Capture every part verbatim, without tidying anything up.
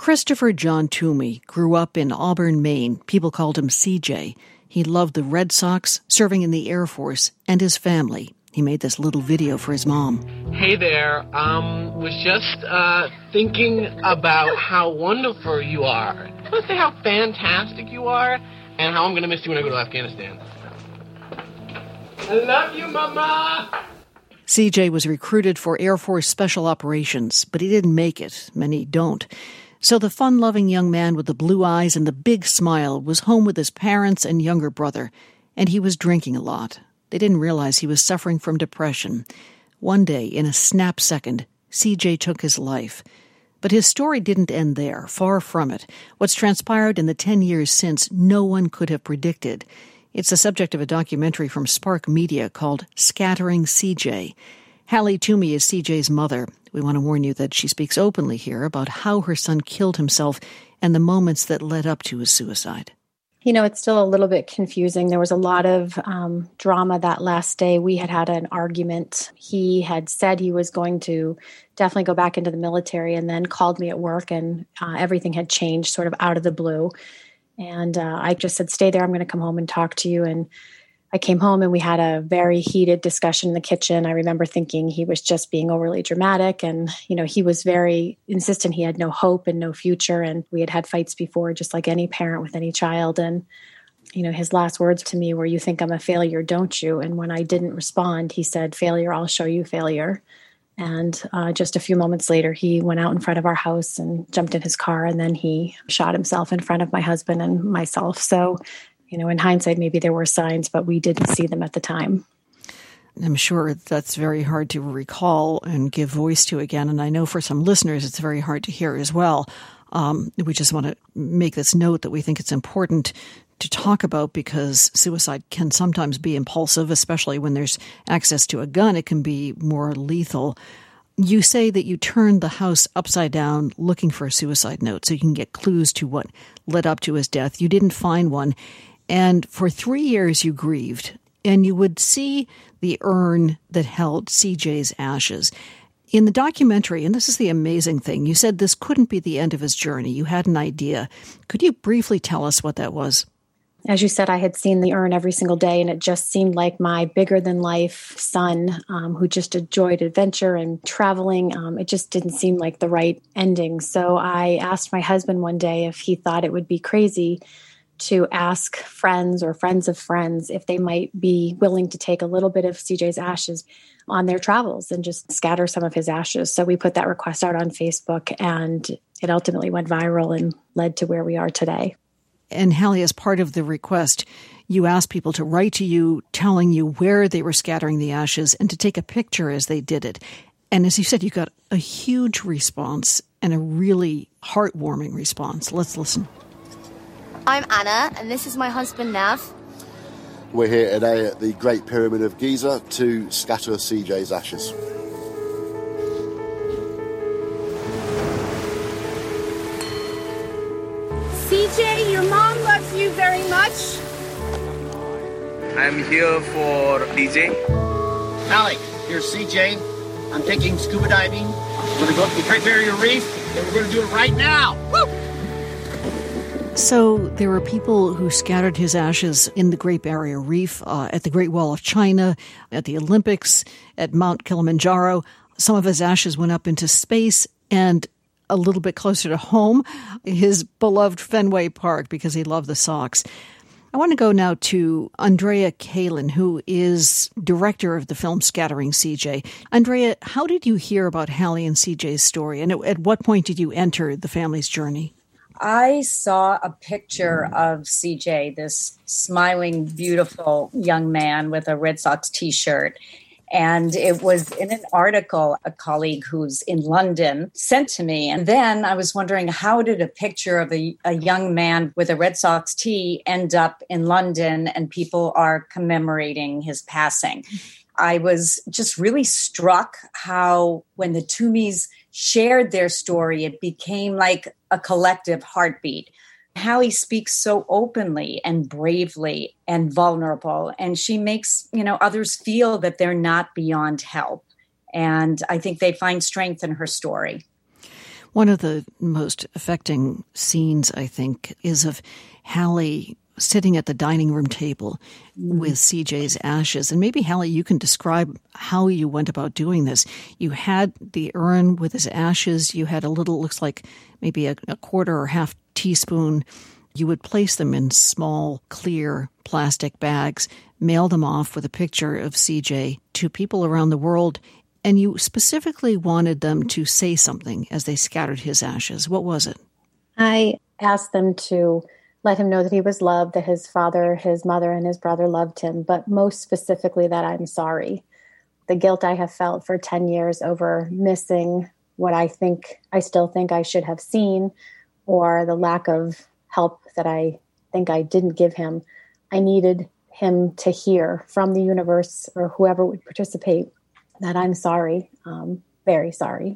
Christopher John Toomey grew up in Auburn, Maine. People called him C J. He loved the Red Sox, serving in the Air Force, and his family. He made this little video for his mom. Hey there, um, was just, uh, thinking about how wonderful you are. I want to say how fantastic you are, and how I'm going to miss you when I go to Afghanistan. I love you, Mama! C J was recruited for Air Force Special Operations, but he didn't make it. Many don't. So the fun-loving young man with the blue eyes and the big smile was home with his parents and younger brother, and he was drinking a lot. They didn't realize he was suffering from depression. One day, in a snap second, C J took his life. But his story didn't end there, far from it. What's transpired in the ten years since, no one could have predicted. It's the subject of a documentary from Spark Media called Scattering C J. Hallie Toomey is C J's mother. We want to warn you that she speaks openly here about how her son killed himself and the moments that led up to his suicide. You know, it's still a little bit confusing. There was a lot of um, drama that last day. We had had an argument. He had said he was going to definitely go back into the military and then called me at work, and uh, everything had changed sort of out of the blue. And uh, I just said, stay there. I'm going to come home and talk to you. And I came home and we had a very heated discussion in the kitchen. I remember thinking he was just being overly dramatic. And, you know, he was very insistent he had no hope and no future. And we had had fights before, just like any parent with any child. And, you know, his last words to me were, "You think I'm a failure, don't you?" And when I didn't respond, he said, "Failure, I'll show you failure." And uh, just a few moments later, he went out in front of our house and jumped in his car. And then he shot himself in front of my husband and myself. So, you know, in hindsight, maybe there were signs, but we didn't see them at the time. I'm sure that's very hard to recall and give voice to again. And I know for some listeners, it's very hard to hear as well. Um, we just want to make this note that we think it's important to talk about because suicide can sometimes be impulsive, especially when there's access to a gun. It can be more lethal. You say that you turned the house upside down looking for a suicide note so you can get clues to what led up to his death. You didn't find one. And for three years you grieved, and you would see the urn that held C J's ashes. In the documentary, and this is the amazing thing, you said this couldn't be the end of his journey. You had an idea. Could you briefly tell us what that was? As you said, I had seen the urn every single day, and it just seemed like my bigger-than-life son um, who just enjoyed adventure and traveling. Um, it just didn't seem like the right ending. So I asked my husband one day if he thought it would be crazy to ask friends or friends of friends if they might be willing to take a little bit of C J's ashes on their travels and just scatter some of his ashes. So we put that request out on Facebook, and it ultimately went viral and led to where we are today. And Hallie, as part of the request, you asked people to write to you telling you where they were scattering the ashes and to take a picture as they did it. And as you said, you got a huge response and a really heartwarming response. Let's listen. I'm Anna, and this is my husband, Nav. We're here today at the Great Pyramid of Giza to scatter C J's ashes. C J, your mom loves you very much. I'm here for D J. Alec, here's C J. I'm taking scuba diving. We're going to go up the Great Barrier Reef, and we're going to do it right now. Woo! So there were people who scattered his ashes in the Great Barrier Reef, uh, at the Great Wall of China, at the Olympics, at Mount Kilimanjaro. Some of his ashes went up into space, and a little bit closer to home, his beloved Fenway Park, because he loved the Sox. I want to go now to Andrea Kalin, who is director of the film Scattering C J. Andrea, how did you hear about Hallie and C J's story, and at, at what point did you enter the family's journey? I saw a picture of C J, this smiling, beautiful young man with a Red Sox t-shirt. And it was in an article a colleague who's in London sent to me. And then I was wondering, how did a picture of a, a young man with a Red Sox tee end up in London and people are commemorating his passing? I was just really struck how when the Toomeys shared their story, it became like a collective heartbeat. Hallie speaks so openly and bravely and vulnerable, and she makes, you know, others feel that they're not beyond help. And I think they find strength in her story. One of the most affecting scenes, I think, is of Hallie sitting at the dining room table mm. with C J's ashes. And maybe, Hallie, you can describe how you went about doing this. You had the urn with his ashes. You had a little, looks like maybe a, a quarter or half teaspoon. You would place them in small, clear plastic bags, mail them off with a picture of C J to people around the world. And you specifically wanted them to say something as they scattered his ashes. What was it? I asked them to let him know that he was loved, that his father, his mother, and his brother loved him, but most specifically that I'm sorry. The guilt I have felt for ten years over missing what I think, I still think I should have seen, or the lack of help that I think I didn't give him. I needed him to hear from the universe or whoever would participate that I'm sorry, um, very sorry.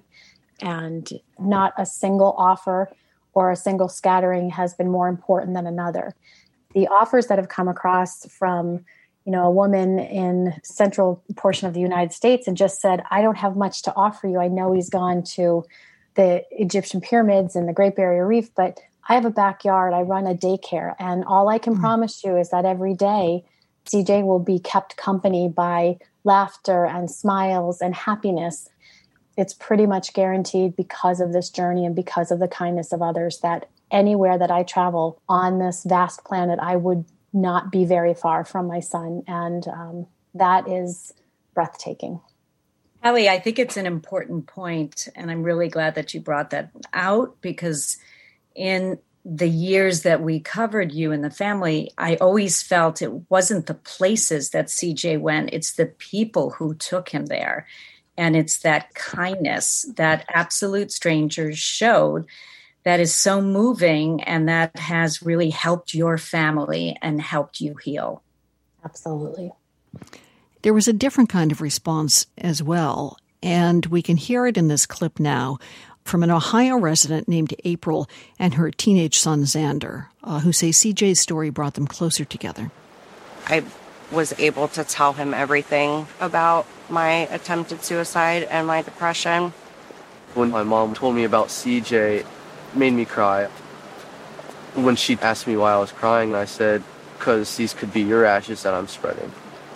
And not a single offer or a single scattering has been more important than another. The offers that have come across from, you know, a woman in central portion of the United States and just said, I don't have much to offer you. I know he's gone to the Egyptian pyramids and the Great Barrier Reef, but I have a backyard. I run a daycare. And all I can mm-hmm. promise you is that every day C J will be kept company by laughter and smiles and happiness. It's pretty much guaranteed because of this journey and because of the kindness of others that anywhere that I travel on this vast planet, I would not be very far from my son. And um, that is breathtaking. Hallie, I think it's an important point, and I'm really glad that you brought that out, because in the years that we covered you and the family, I always felt it wasn't the places that C J went, it's the people who took him there. And it's that kindness that absolute strangers showed that is so moving, and that has really helped your family and helped you heal. Absolutely. There was a different kind of response as well, and we can hear it in this clip now from an Ohio resident named April and her teenage son, Xander, uh, who say C J's story brought them closer together. I was able to tell him everything about my attempted suicide and my depression. When my mom told me about C J, it made me cry. When she asked me why I was crying, I said, because these could be your ashes that I'm spreading.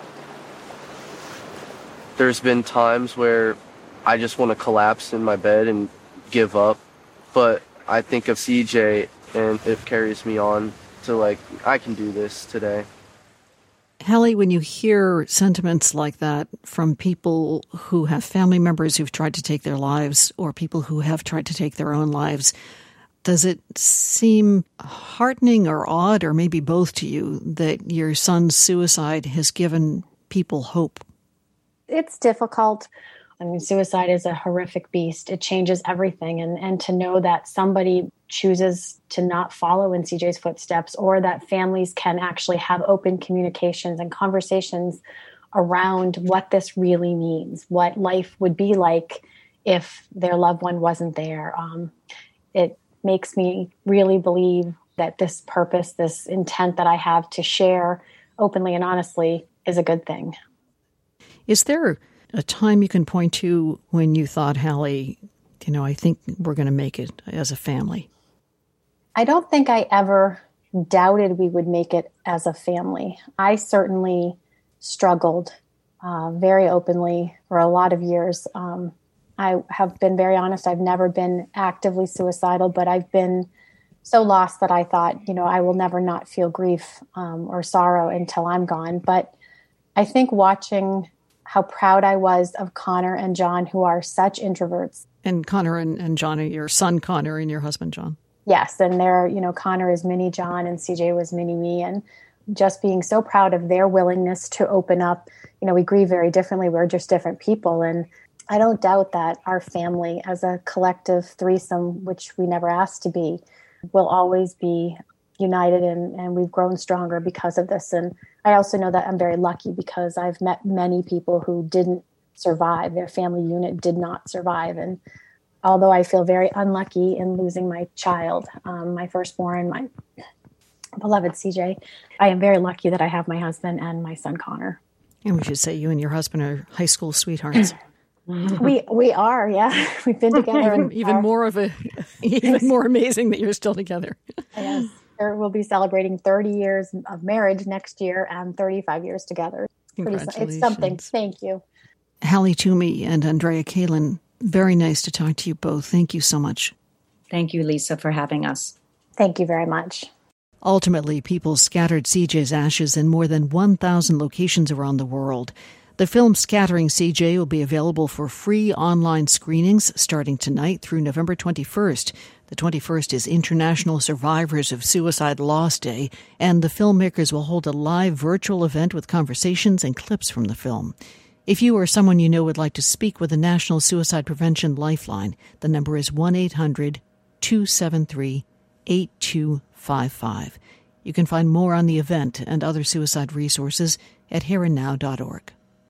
There's been times where I just want to collapse in my bed and give up, but I think of C J and it carries me on to, like, I can do this today. Hallie, when you hear sentiments like that from people who have family members who've tried to take their lives or people who have tried to take their own lives, does it seem heartening or odd, or maybe both to you, that your son's suicide has given people hope? It's difficult. I mean, suicide is a horrific beast. It changes everything. And, and to know that somebody chooses to not follow in C J's footsteps, or that families can actually have open communications and conversations around what this really means, what life would be like if their loved one wasn't there. Um, it makes me really believe that this purpose, this intent that I have to share openly and honestly is a good thing. Is there a time you can point to when you thought, Hallie, you know, I think we're going to make it as a family? I don't think I ever doubted we would make it as a family. I certainly struggled uh, very openly for a lot of years. Um, I have been very honest. I've never been actively suicidal, but I've been so lost that I thought, you know, I will never not feel grief um, or sorrow until I'm gone. But I think watching how proud I was of Connor and John, who are such introverts. And Connor and, and John are your son, Connor, and your husband, John. Yes, and they're, you know, Connor is mini John and C J was mini me, and just being so proud of their willingness to open up. You know, we grieve very differently. We're just different people. And I don't doubt that our family as a collective threesome, which we never asked to be, will always be united, and, and we've grown stronger because of this. And I also know that I'm very lucky because I've met many people who didn't survive. Their family unit did not survive. And although I feel very unlucky in losing my child, um, my firstborn, my beloved C J, I am very lucky that I have my husband and my son, Connor. And we should say you and your husband are high school sweethearts. We we are, yeah. We've been together. even even more of a, even more amazing that you're still together. Yes, we'll be celebrating thirty years of marriage next year and thirty-five years together. It's something. Thank you. Hallie Toomey and Andrea Kalin, very nice to talk to you both. Thank you so much. Thank you, Lisa, for having us. Thank you very much. Ultimately, people scattered C J's ashes in more than one thousand locations around the world. The film Scattering C J will be available for free online screenings starting tonight through November twenty-first. The twenty-first is International Survivors of Suicide Loss Day, and the filmmakers will hold a live virtual event with conversations and clips from the film. If you or someone you know would like to speak with the National Suicide Prevention Lifeline, the number is one eight hundred two seven three eight two five five. You can find more on the event and other suicide resources at here and now dot org.